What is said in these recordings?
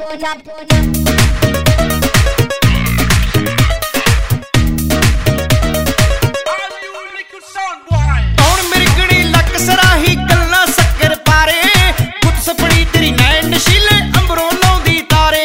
ਕੌਣ ਮਿਰਗਣੀ ਲੱਕ ਸਰਾਹੀ ਗੱਲਾਂ ਸ਼ੱਕਰ ਪਾਰੇ ਗੁੱਤ ਸਪਣੀ ਤੇਰੀ ਨੈਣ ਨਸ਼ੀਲੇ ਅੰਬਰੋਂ ਲਾਉਂਦੀ ਤਾਰੇ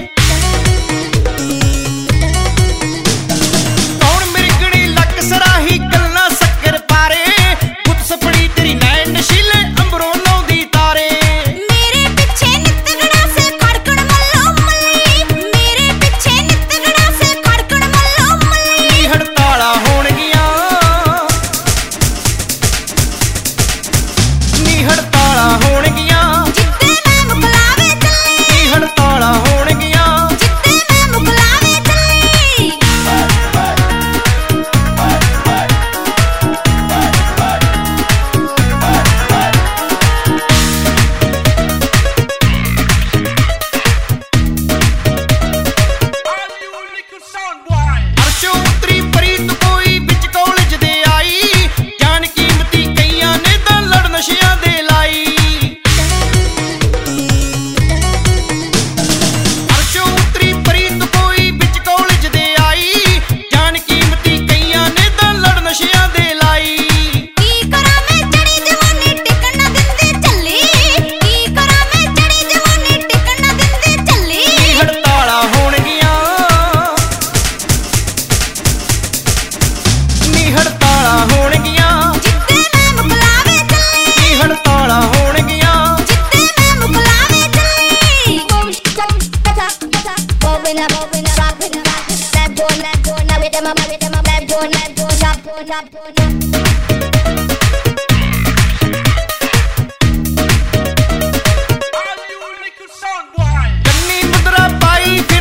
ਕੌਣ ਮਿਰਗਣੀ ਲੱਕ ਸਰਾਹੀ ਗੱਲਾਂ ਸ਼ੱਕਰ ਪਾਰੇ ਗੁੱਤ ਸਪਣੀ ਤੇਰੀ ਨੈਣ ਨਸ਼ੀਲੇ ਅੰਬਰੋਂ ਲਾਉਂਦੀ ਤਾਰੇ ਮੇਰੇ ਪਿੱਛੇ ਨਿੱਤ ਗੜਾਸੇ ਖੜਕਣ ਮੱਲੋ ਮੱਲੀ ਮੇਰੇ ਪਿੱਛੇ ਨਿੱਤ ਗੜਾਸੇ ਖੜਕਣ ਮੱਲੋ ਮੱਲੀ ਹੜਤਾਲਾਂ ਹੋਣਗੀਆਂ ਹੜਤਾਲਾਂ ਹੋਣਗੀਆਂ ਜਿੱਤੇ ਮੈਂ ਮੁਕਲਾਵੇ ਚੱਲੀ ਹੜਤਾਲਾਂ ਹੋਣਗੀਆਂ ਜਿੱਤੇ ਮੈਂ ਮੁਕਲਾਵੇ ਚੱਲੀ ਅਰਸ਼ੋਂ ਉਤਰੀ ਪ੍ਰੀਤ ਕੋਈ ਵਿੱਚ ਕਾਲਜ ਦੇ ਆਈ ਜਾਨ ਕੀਮਤੀ ਕਈਆਂ ਨੇ ਤਾਂ ਲੜ ਨਸ਼ਿਆਂ ਦੇ ਲਾਈ ਅਰਸ਼ੋਂ ਉਤਰੀ ਪ੍ਰੀਤ ਕੋਈ ਵਿੱਚ ਕਾਲਜ ਦੇ ਆਈ ਜਾਨ ਕੀਮਤੀ ਕਈਆਂ ਨੇ ਤਾਂ ਲੜ ਨਸ਼ਿਆਂ ਦੇ ਲਾਈ ਕੀ ਕਰਾਂ ਮੈਂ ਚੜੀ ਜਵਾਨੀ ਟਿਕਣ ਨਾ ਦਿੰਦੀ ਝੱਲੀ ਕੀ ਕਰਾਂ ਮੈਂ ਚੜੀ ਜਵਾਨੀ ਟਿਕਣ ਨਾ ਦਿੰਦੀ ਝੱਲੀ ਹੜਤਾਲਾਂ ਹੋਣਗੀਆਂ ਹੜਤਾਲਾਂ ਹੋਣਗੀਆਂ ਜਿੱਤੇ ਮੈਂ ਮੁਕਲਾਵੇ ਚੱਲੀ ਹੜਤਾਲਾਂ ਹੋਣਗੀਆਂ ਜਿੱਤੇ ਮੈਂ ਮੁਕਲਾਵੇ ਚੱਲੀ ਕੰਨੀ ਮੁਦਰਾ ਪਾਈ